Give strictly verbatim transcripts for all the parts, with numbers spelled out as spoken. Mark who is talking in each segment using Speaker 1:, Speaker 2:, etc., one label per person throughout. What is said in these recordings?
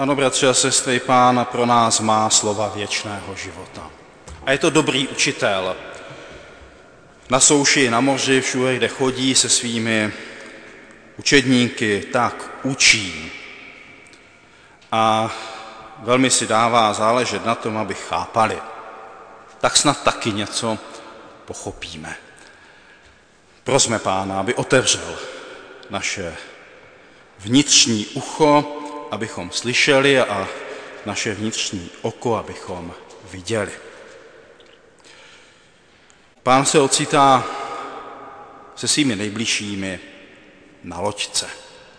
Speaker 1: Ano, bratři a sestry, Pán pro nás má slova věčného života. A je to dobrý učitel. Na souši, na moři, všude, kde chodí se svými učedníky, tak učí. A velmi si dává záležet na tom, aby chápali. Tak snad taky něco pochopíme. Prosme Pána, aby otevřel naše vnitřní ucho, abychom slyšeli, a naše vnitřní oko, abychom viděli. Pán se ocitá se svými nejbližšími na loďce.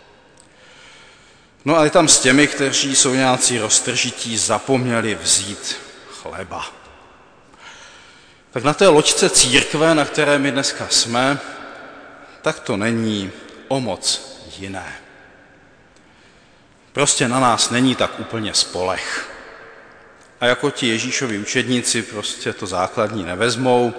Speaker 1: No a je tam s těmi, kteří jsou nějací roztržití, zapomněli vzít chleba. Tak na té loďce církve, na které my dneska jsme, tak to není o moc jiné. Prostě na nás není tak úplně spoleh. A jako ti Ježíšovi učedníci prostě to základní nevezmou,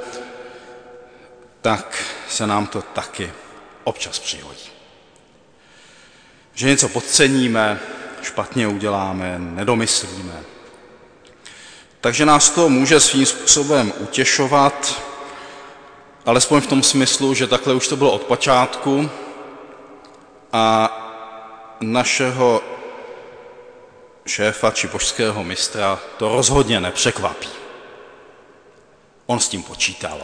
Speaker 1: tak se nám to taky občas přihodí. Že něco podceníme, špatně uděláme, nedomyslíme. Takže nás to může svým způsobem utěšovat, alespoň v tom smyslu, že takhle už to bylo od počátku a našeho šéfa či božského mistra to rozhodně nepřekvapí. On s tím počítal.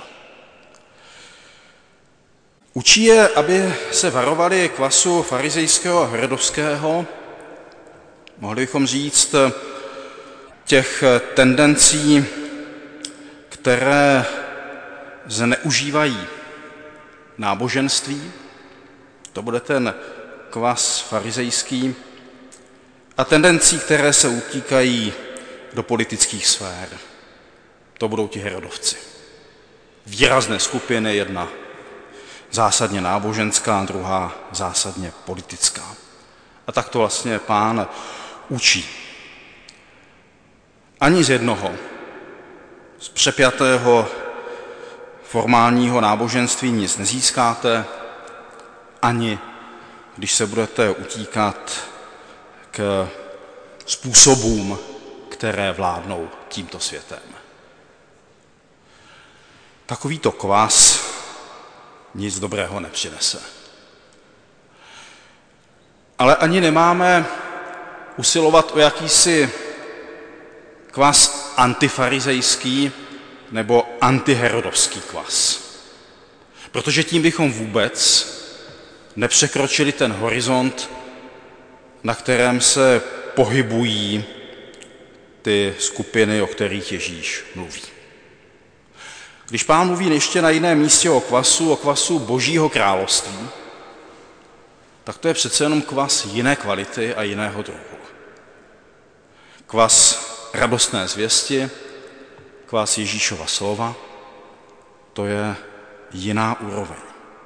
Speaker 1: Učí je, aby se varovali kvasu farizejského a herodovského, mohli bychom říct, těch tendencí, které zneužívají náboženství, to bude ten kvas farizejský, a tendencí, které se utíkají do politických sfér. To budou ti herodovci. Výrazné skupiny, jedna zásadně náboženská, druhá zásadně politická. A tak to vlastně Pán učí. Ani z jednoho, z přepjatého formálního náboženství nic nezískáte, ani když se budete utíkat k způsobům, které vládnou tímto světem. Takovýto kvas nic dobrého nepřinese. Ale ani nemáme usilovat o jakýsi kvas antifarizejský nebo antiherodovský kvas. Protože tím bychom vůbec nepřekročili ten horizont, na kterém se pohybují ty skupiny, o kterých Ježíš mluví. Když Pán mluví ještě na jiném místě o kvasu, o kvasu Božího království, tak to je přece jenom kvas jiné kvality a jiného druhu. Kvas radostné zvěsti, kvas Ježíšova slova, to je jiná úroveň.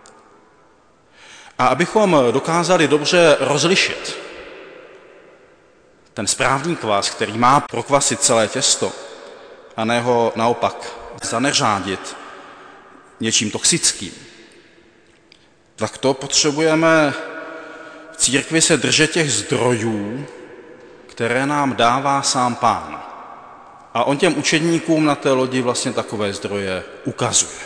Speaker 1: A abychom dokázali dobře rozlišit ten správný kvas, který má prokvasit celé těsto, a ne ho naopak zaneřádit něčím toxickým, tak to potřebujeme v církvi se držet těch zdrojů, které nám dává sám Pán. A on těm učedníkům na té lodi vlastně takové zdroje ukazuje.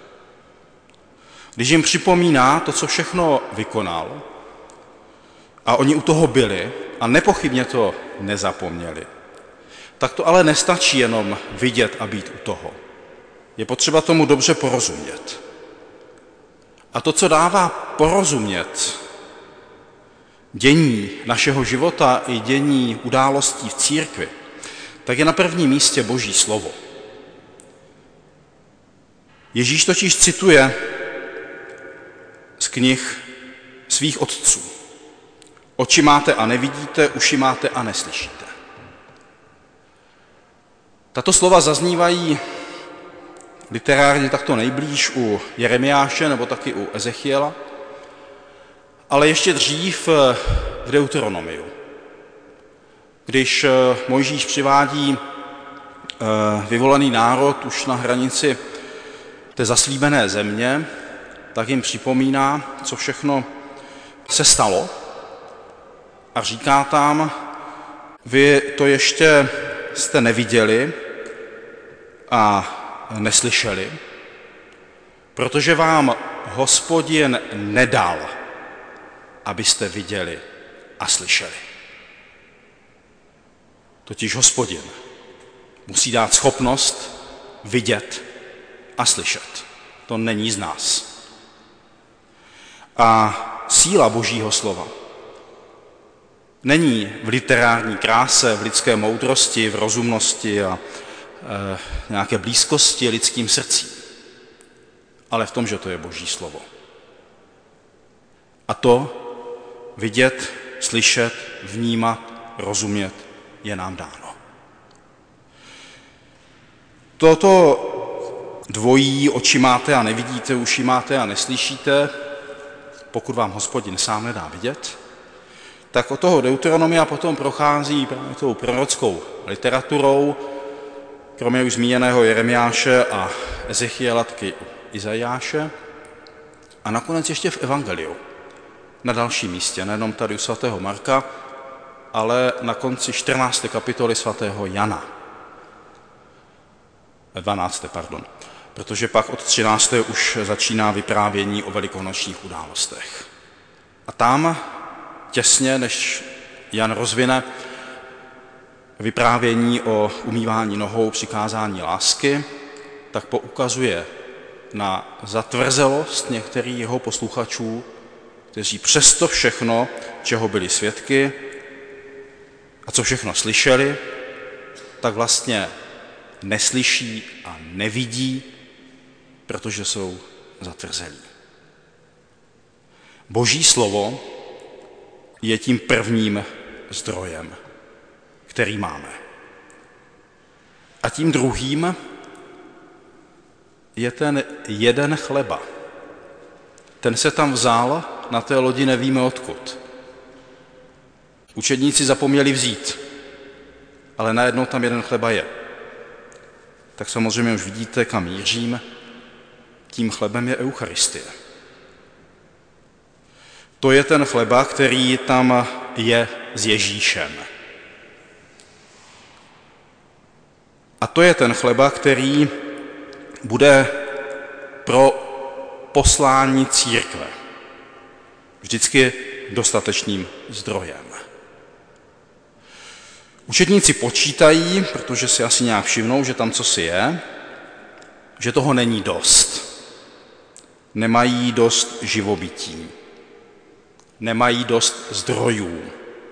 Speaker 1: Když jim připomíná to, co všechno vykonal, a oni u toho byli a nepochybně to nezapomněli, tak to ale nestačí jenom vidět a být u toho. Je potřeba tomu dobře porozumět. A to, co dává porozumět dění našeho života i dění událostí v církvi, tak je na prvním místě Boží slovo. Ježíš totiž cituje z knih svých otců. Oči máte a nevidíte, uši máte a neslyšíte. Tato slova zaznívají literárně takto nejblíž u Jeremiáše nebo taky u Ezechiela, ale ještě dřív v Deuteronomiu. Když Mojžíš přivádí vyvolený národ už na hranici té zaslíbené země, tak jim připomíná, co všechno se stalo, a říká tam, Vy to ještě jste neviděli a neslyšeli, protože vám Hospodin nedal, abyste viděli a slyšeli. Totiž Hospodin musí dát schopnost vidět a slyšet. To není z nás. A síla Božího slova není v literární kráse, v lidské moudrosti, v rozumnosti a e, nějaké blízkosti lidským srdcím, ale v tom, že to je Boží slovo. A to vidět, slyšet, vnímat, rozumět je nám dáno. Toto dvojí oči máte a nevidíte, uši máte a neslyšíte, pokud vám Hospodin sám nedá vidět, tak od toho Deuteronomia potom prochází právě tou prorockou literaturou, kromě už zmíněného Jeremiáše a Ezechiela, taky Izajáše, a nakonec ještě v Evangeliu, na dalším místě, nejenom tady u svatého Marka, ale na konci čtrnácté kapitoly svatého Jana. dvanácté, pardon. Protože pak od třinácté už začíná vyprávění o velikonočních událostech. A tam, těsně než Jan rozvine vyprávění o umývání nohou, přikázání lásky, tak poukazuje na zatvrzelost některých jeho posluchačů, kteří přesto všechno, čeho byli svědky a co všechno slyšeli, tak vlastně neslyší a nevidí, protože jsou zatvrzelí. Boží slovo je tím prvním zdrojem, který máme. A tím druhým je ten jeden chleba. Ten se tam vzal na té lodi, nevíme odkud. Učedníci zapomněli vzít, ale najednou tam jeden chleba je. Tak samozřejmě už vidíte, kam mířím. Tím chlebem je Eucharistie. To je ten chleba, který tam je s Ježíšem. A to je ten chleba, který bude pro poslání církve vždycky dostatečným zdrojem. Učedníci počítají, protože si asi nějak všimnou, že tam cosi je, že toho není dost. Nemají dost živobytí. Nemají dost zdrojů.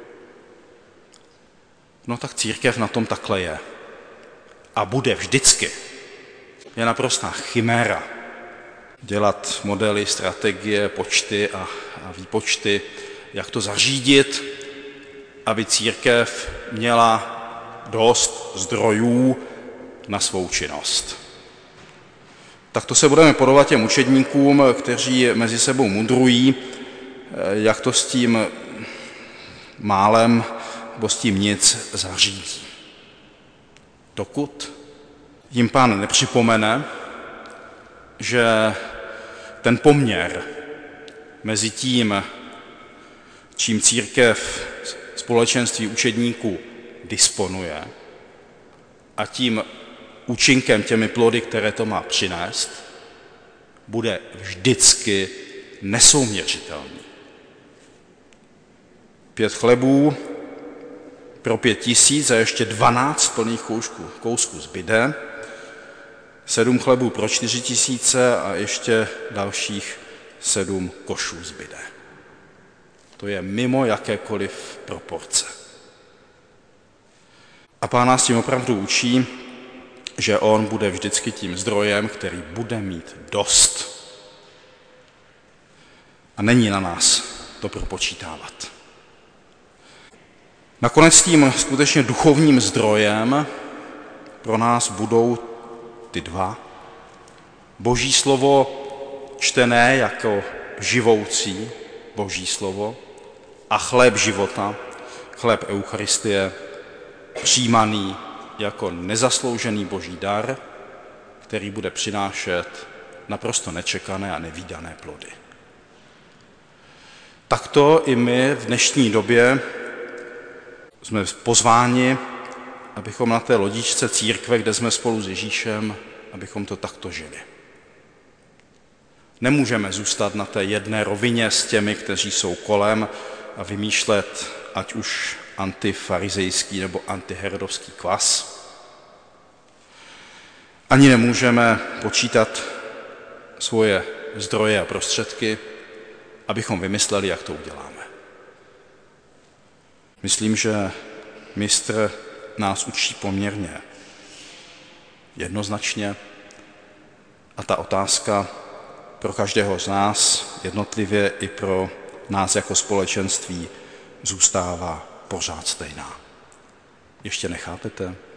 Speaker 1: No tak církev na tom takhle je. A bude vždycky. Je naprostá chiméra dělat modely, strategie, počty a, a výpočty, jak to zařídit, aby církev měla dost zdrojů na svou činnost. Tak to se budeme podobat těm učedníkům, kteří mezi sebou mudrují, jak to s tím málem nebo s tím nic zařídí. Dokud jim Pán nepřipomene, že ten poměr mezi tím, čím církev společenství učedníků disponuje, a tím účinkem, těmi plody, které to má přinést, bude vždycky nesouměřitelný. Pět chlebů pro pět tisíc a ještě dvanáct plných kousků, kousků zbyde, sedm chlebů pro čtyři tisíce a ještě dalších sedm košů zbyde. To je mimo jakékoliv proporce. A Pán nás tím opravdu učí, že on bude vždycky tím zdrojem, který bude mít dost. A není na nás to propočítávat. Nakonec tím skutečně duchovním zdrojem pro nás budou ty dva. Boží slovo čtené jako živoucí Boží slovo a chléb života, chléb Eucharistie, přijímaný jako nezasloužený Boží dar, který bude přinášet naprosto nečekané a nevídané plody. Takto i my v dnešní době Jsme pozváni, abychom na té lodičce církve, kde jsme spolu s Ježíšem, abychom to takto žili. Nemůžeme zůstat na té jedné rovině s těmi, kteří jsou kolem a vymýšlet ať už antifarizejský nebo antiherodovský kvas. Ani nemůžeme počítat svoje zdroje a prostředky, abychom vymysleli, jak to uděláme. Myslím, že mistr nás učí poměrně jednoznačně a ta otázka pro každého z nás jednotlivě i pro nás jako společenství zůstává pořád stejná. Ještě nechápete?